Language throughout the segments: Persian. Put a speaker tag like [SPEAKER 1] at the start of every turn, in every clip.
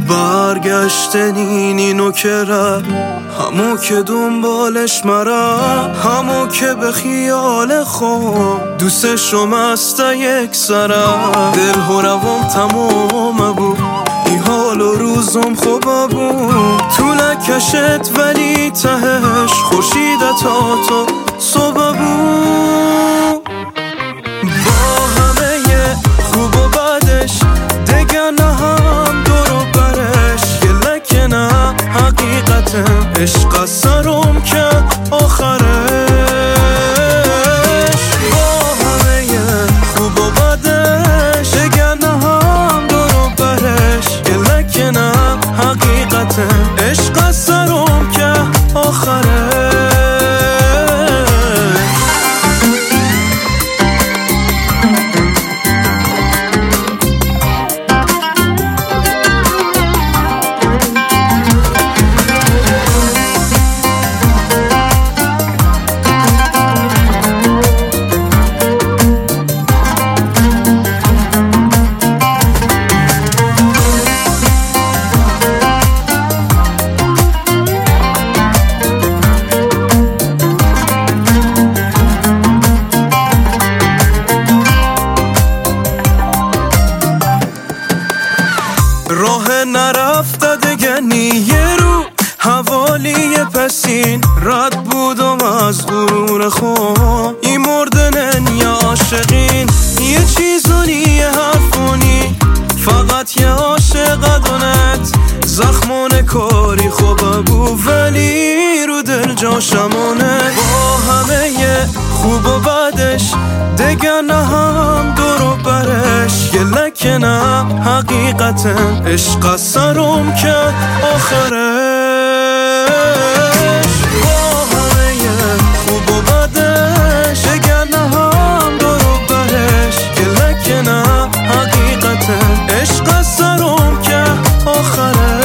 [SPEAKER 1] برگشتن اینو که رفت، همو که دنبالش مرم، همو که به خیال خود دوستشم است یک سرم. دل و روام تمام بود، این حال و روزم خوبه بود، تو نکشت ولی تهش خورشید تا تو صبح بود. با همه خوب و بدش دیگه نه هم دور برش، گله که نه حقیقت عشق سرم که آخرش. با همه خوب و بدش دیگه نه هم دور برش، گله که نه حقیقت عشق سرم که آخرش. راه نرفته دگنی یه رو حوالی پسین، رد بودم از غرور خود این مردنن یا عاشقین. یه چیزونی یه حرفونی فقط یه عاشق دونت، زخمون کاری خوبه بود ولی رو دل جاشمونه. با همه خوب و بدش دیگه نه هم دور و برش، گله که نه حقیقت عشق سرم که آخرش. با همه خوب و بدش دیگه نه هم دور و برش، گله که نه حقیقت عشق سرم که آخرش.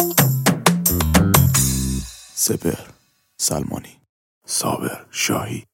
[SPEAKER 2] سپهر سلمانی، صابر شاهی.